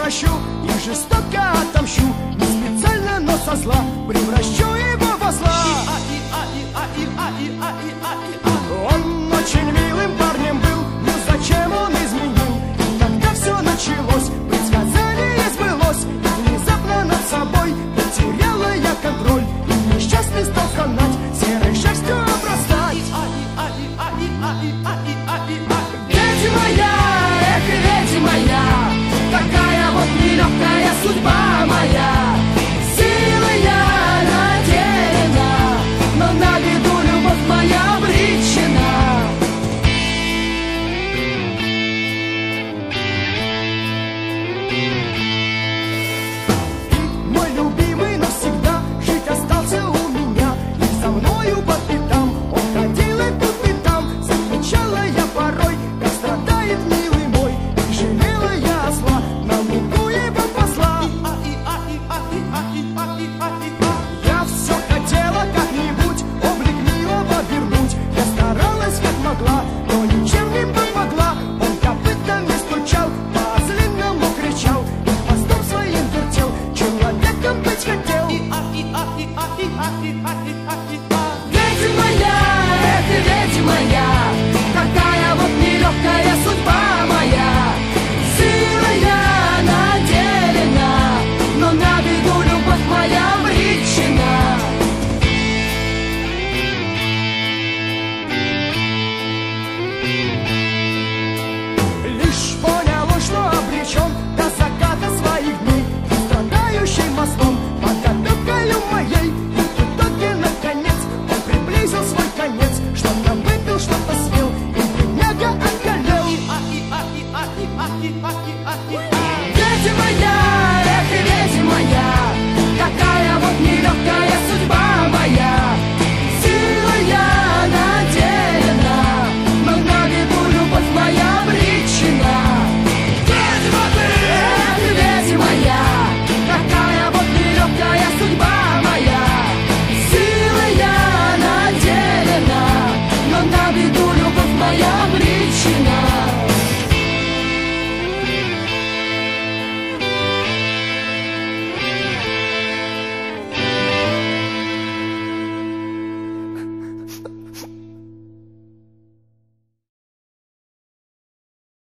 прощу и жестоко отомщу. Не специально, но со зла превращу его во зла. Он очень милым парнем был, но зачем он изменил? И когда все началось, предсказание сбылось, и внезапно над собой потеряла я контроль, и несчастный стал канать, серой шерстью обрастать. Ведьма моя, эх, ведьма моя, такая вот нелегкая судьба моя. Силой я наделена, но на беду любовь моя обречена. Ты, мой любимый, навсегда жить остался у меня, и за мною по пятам он ходил и тут и там. Замечала я порой, как страдает милый мой, и жалела я осла, на лугу его посла. Я все хотела как-нибудь облик милого вернуть, я старалась как могла, но ничем не помогла. Он копытами стучал, по-злинному кричал, и хвостом своим вертел, человеком быть хотел. Ведьма моя, эх, ведьма моя, такая вот нелегкая судьба моя. Силой я наделена, но на беду любовь моя обречена. Лишь понял он, что обречен до заката своих дней, и страдающий мостом под опекою моей. И в итоге, наконец, он приблизил свой конец, что-то выпил, что-то съел, и бедняга околел. Ведьма моя, эх, ведьма моя,